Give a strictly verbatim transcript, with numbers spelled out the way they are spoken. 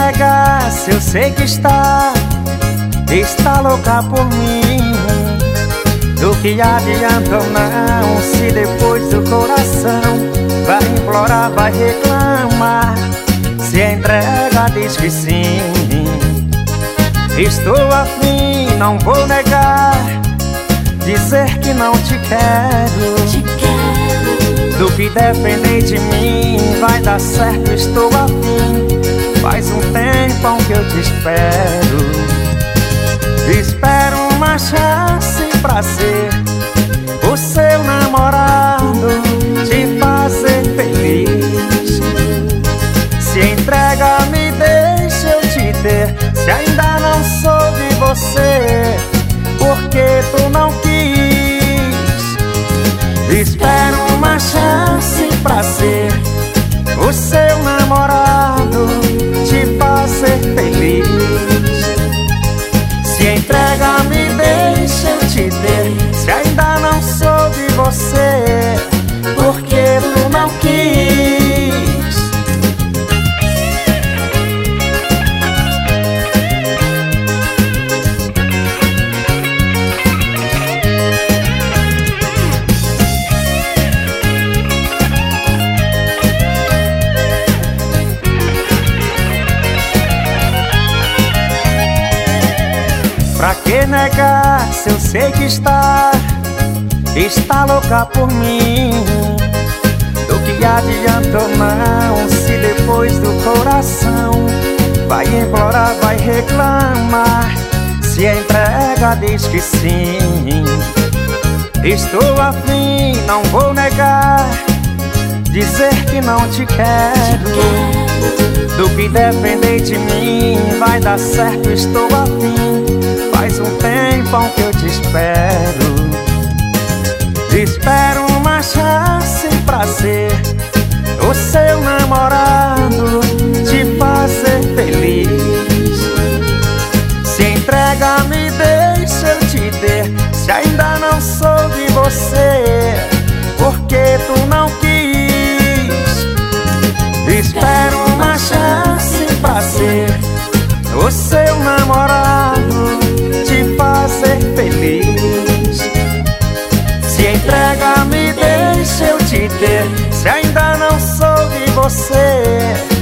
negar se eu sei que está Está louca por mim? Do que adianta ou não, se depois do coração vai implorar, vai reclamar, se a entrega diz que sim. Estou afim, não vou negar, dizer que não te quero, te quero. Do que depender de mim vai dar certo, estou afim. Faz um tempão que eu te espero. Espero uma chance pra ser o seu namorado, te fazer feliz. Se entrega, me deixa eu te ter. Se ainda não sou de você, porque tu não quis. Espero uma chance pra ser o seu namorado, te fazer feliz. Se entrega, me deixa eu te ter. Se ainda não sou de você, porque tu não quis. Pra que negar se eu sei que está Está louca por mim? Do que adianta ou não, se depois do coração vai implorar, vai reclamar, se a entrega diz que sim. Estou afim, não vou negar, dizer que não te quero. Do que depender de mim vai dar certo, estou afim. Faz um tempão que eu te espero. Espero uma chance pra ser o seu namorado, te fazer feliz. Se entrega, me deixa eu te ter. Se ainda não sou de você, porque tu não quis. Espero uma chance pra ser o seu namorado, te fazer feliz. Se entrega, me deixa eu te ter. Se ainda não sou de você,